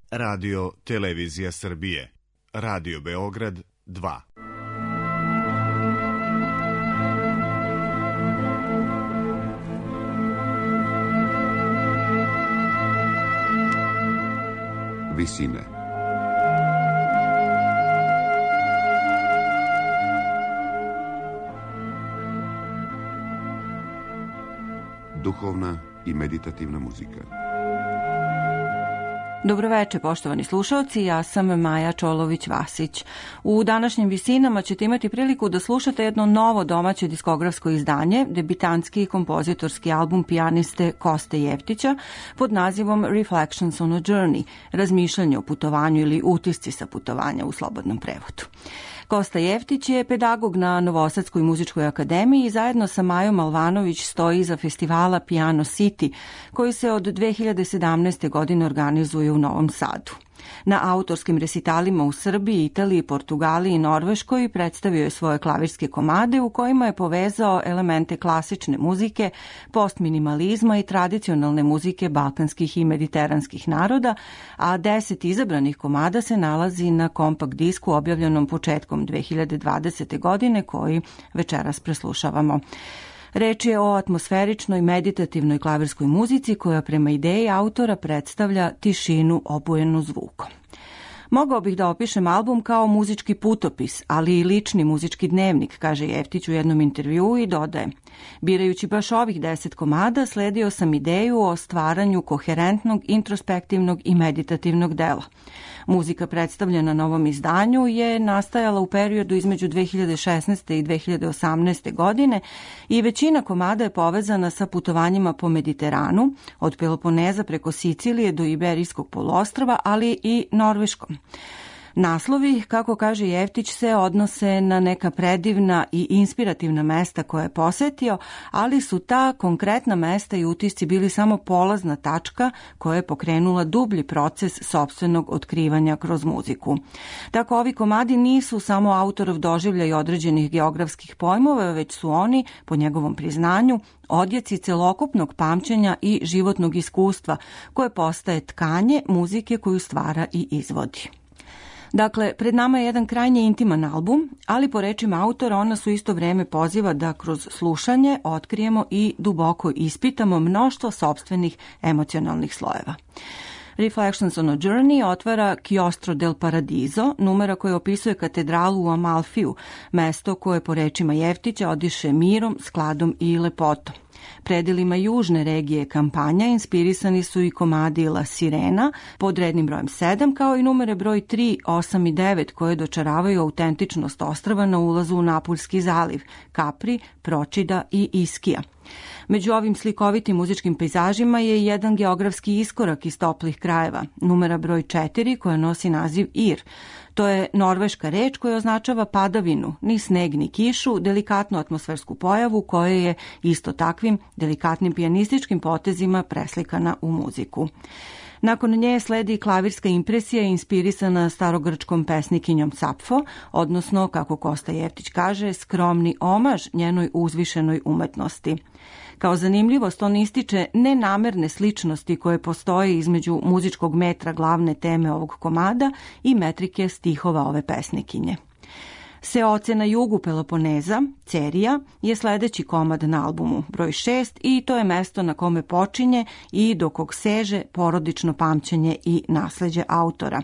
Radio Televizija Srbije, Radio Beograd 2. Visine. Duhovna i meditativna muzika. Dobroveče, poštovani slušalci, ja sam Maja Čolović-Vasić. U današnjim Visinama ćete imati priliku da slušate jedno novo domaće diskografsko izdanje, debitantski kompozitorski album pijaniste Koste Jeftića pod nazivom Reflections on a Journey, razmišljanje o putovanju ili utisci sa putovanja u slobodnom prevodu. Kosta Jeftić je pedagog na Novosadskoj muzičkoj akademiji i zajedno sa Majom Alvanović stoji iza festivala Piano City, koji se od 2017. godine organizuje u Novom Sadu. Na autorskim resitalima u Srbiji, Italiji, Portugaliji i Norveškoj predstavio je svoje klavirske komade u kojima je povezao elemente klasične muzike, postminimalizma i tradicionalne muzike balkanskih i mediteranskih naroda, a 10 izabranih komada se nalazi na kompakt disku objavljenom početkom 2020. godine koji večeras preslušavamo. Reč je o atmosferičnoj meditativnoj klavirskoj muzici koja prema ideji autora predstavlja tišinu obujenu zvukom. Mogao bih da opišem album kao muzički putopis, ali i lični muzički dnevnik, kaže Jeftić u jednom intervjuu i dodaje: birajući baš ovih 10 komada, sledio sam ideju o stvaranju koherentnog, introspektivnog i meditativnog dela. Muzika predstavljena na ovom izdanju je nastajala u periodu između 2016. i 2018. godine i većina komada je povezana sa putovanjima po Mediteranu, od Peloponeza preko Sicilije do Iberijskog poluostrva, ali i Norveškom. Naslovi, kako kaže Jeftić, se odnose na neka predivna i inspirativna mesta koje je posetio, ali su ta konkretna mesta i utisci bili samo polazna tačka koja je pokrenula dublji proces sopstvenog otkrivanja kroz muziku. Tako ovi komadi nisu samo autorov doživljaj određenih geografskih pojmova, već su oni, po njegovom priznanju, odjeci celokupnog pamćenja i životnog iskustva koje postaje tkanje muzike koju stvara i izvodi. Dakle, pred nama je jedan krajnje intiman album, ali po rečima autora ona su isto vreme poziva da kroz slušanje otkrijemo i duboko ispitamo mnoštvo sopstvenih emocionalnih slojeva. Reflections on a Journey otvara Chiostro del Paradiso, numera koja opisuje katedralu u Amalfiju, mesto koje po rečima Jeftića odiše mirom, skladom i lepotom. Predelima južne regije kampanja inspirisani su i komadi La Sirena pod rednim brojem 7, kao i numere broj 3, 8 i 9 koje dočaravaju autentičnost ostrava na ulazu u Napuljski zaliv, Capri, Procida i Iskija. Među ovim slikovitim muzičkim pejzažima je jedan geografski iskorak iz toplih krajeva, numera broj 4 koja nosi naziv Ir. To je norveška reč koja označava padavinu, ni sneg ni kišu, delikatnu atmosfersku pojavu koja je isto takvim delikatnim pijanističkim potezima preslikana u muziku. Nakon nje sledi klavirska impresija inspirisana starogrčkom pesnikinjom Sapfo, odnosno, kako Kosta Jeftić kaže, skromni omaž njenoj uzvišenoj umetnosti. Kao zanimljivost on ističe nenamerne sličnosti koje postoje između muzičkog metra glavne teme ovog komada i metrike stihova ove pesnikinje. Seoce na jugu Peloponeza, Cerija, je sledeći komad na albumu, broj 6, i to je mesto na kome počinje i do kog seže porodično pamćenje i nasleđe autora.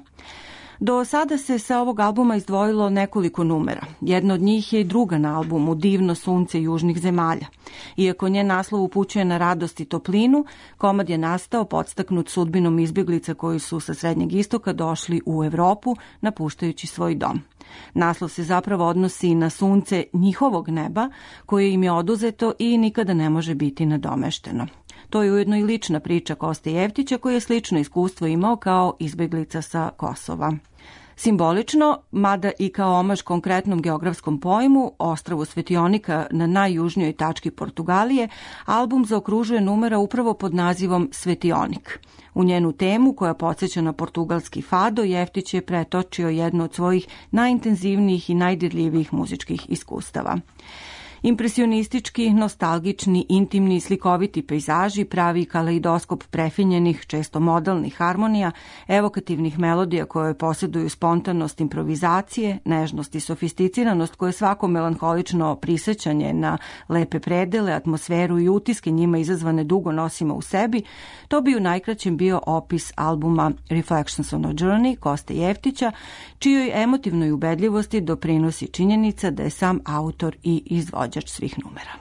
Do sada se sa ovog albuma izdvojilo nekoliko numera. Jedna od njih je i druga na albumu, Divno sunce južnih zemalja. Iako njen naslov upućuje na radost i toplinu, komad je nastao podstaknut sudbinom izbjeglica koji su sa Srednjeg istoka došli u Evropu napuštajući svoj dom. Naslov se zapravo odnosi na sunce njihovog neba koje im je oduzeto i nikada ne može biti nadomešteno. To je ujedno i lična priča Koste Jeftića koji je slično iskustvo imao kao izbjeglica sa Kosova. Simbolično, mada i kao omaž konkretnom geografskom pojmu, ostrvu Svetionika na najjužnijoj tački Portugalije, album zaokružuje numera upravo pod nazivom Svetionik. U njenu temu, koja podsjeća na portugalski fado, Jeftić je pretočio jedno od svojih najintenzivnijih i najdirljivijih muzičkih iskustava. Impresionistički, nostalgični, intimni, slikoviti pejzaži, pravi kaleidoskop prefinjenih, često modalnih harmonija, evokativnih melodija koje posjeduju spontanost improvizacije, nežnost i sofisticiranost koje svako melanholično prisećanje na lepe predele, atmosferu i utiske njima izazvane dugo nosimo u sebi, to bi u najkraćem bio opis albuma Reflections on a Journey Koste Jeftića, čijoj emotivnoj ubedljivosti doprinosi činjenica da je sam autor i izvođač svih numera.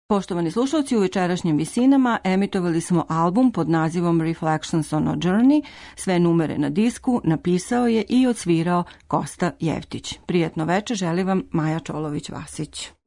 Poštovani slušalci, u večerašnjim visinama emitovali smo album pod nazivom Reflections on a Journey. Sve numere na disku napisao je i odsvirao Kosta Jevtić. Prijetno veče želi vam Maja Čolović-Vasić.